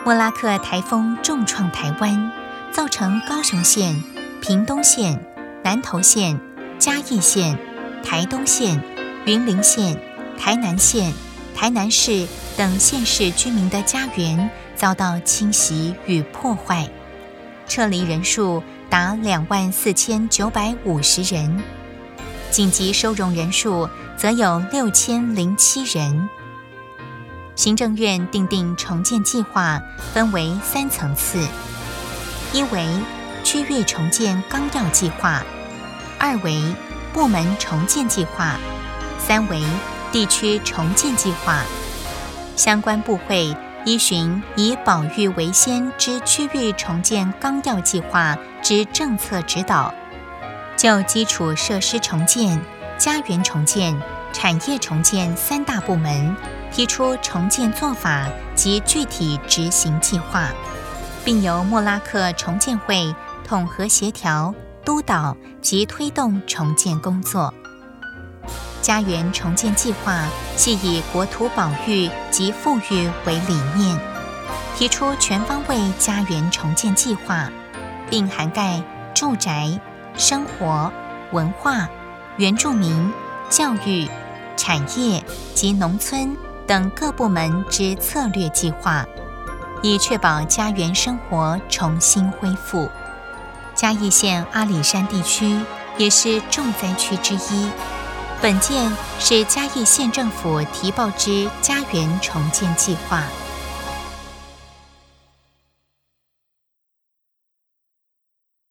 莫拉克台风重创台湾，造成高雄县、屏东县、南投县、嘉义县、台东县、云林县、台南县、台南市等县市居民的家园遭到侵袭与破坏，撤离人数达24950人，紧急收容人数则有6007人。行政院订定重建计划，分为3层次：一为区域重建纲要计划，2为部门重建计划，3为地区重建计划。相关部会依循以保育为先之区域重建纲要计划之政策指导，就基础设施重建、家园重建、产业重建3大部门提出重建做法及具体执行计划，并由莫拉克重建会统合协调、督导及推动重建工作。家园重建计划系以国土保育及富裕为理念，提出全方位家园重建计划，并涵盖住宅、生活、文化、原住民、教育、产业及农村等各部门之策略计划，以确保家园生活重新恢复。嘉义县阿里山地区也是重灾区之一，本件是嘉义县政府提报之家园重建计划。